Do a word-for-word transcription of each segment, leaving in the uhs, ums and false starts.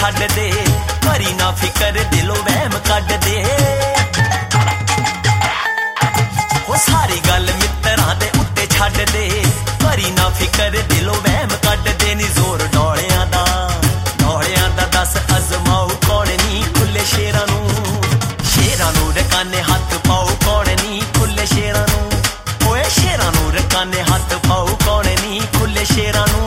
छड्ड दे, करी ना फिकर दिलों वहम कड्ड दे। हो सारी गल मित्तरां दे उत्ते छड्ड दे, करी ना फिकर दिलों वहम कड्ड दे। नी जोर डोलियां दा डोलियां दा दस अजमाओ कौन नी खुले शेरां नू, शेरां नू रकाने हथ पाओ कौन नी खुले शेरां नू। ओए शेरां नू रकाने हथ पाओ कौन नी खुले शेरां नू।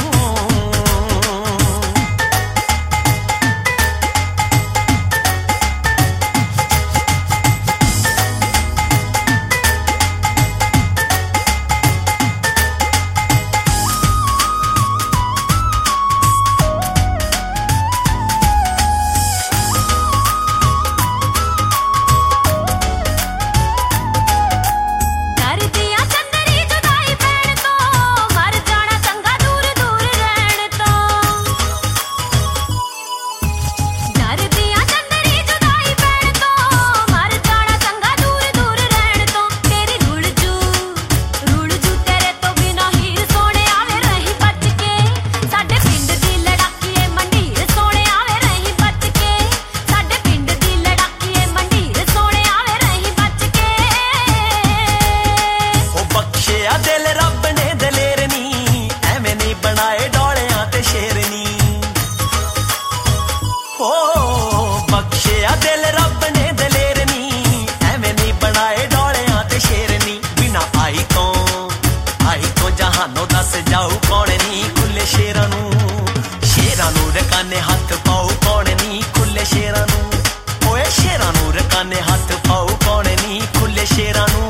रकाने हाथ पाओ कौन नी खुले शेरां नू। ओए शेरां नू रकाने हाथ पाओ कौन नी खुले शेरां नू।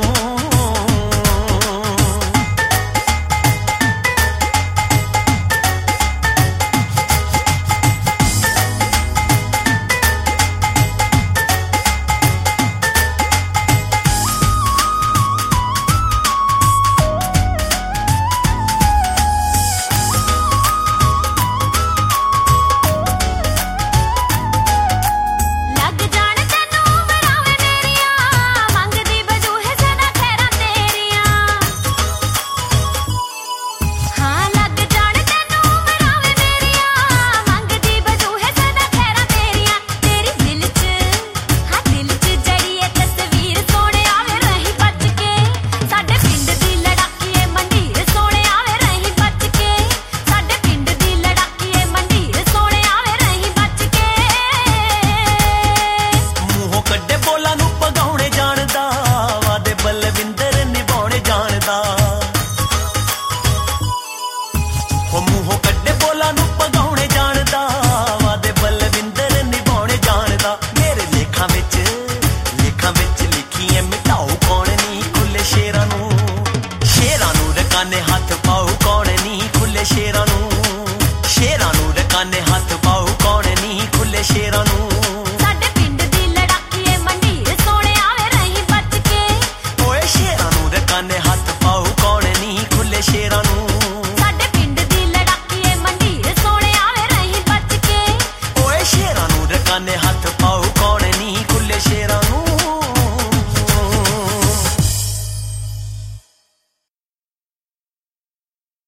हाथ पाओ कौन नी खुले शेरां नू, शेरां नू रकाने हाथ पाओ कौन नी खुले शेरां नू।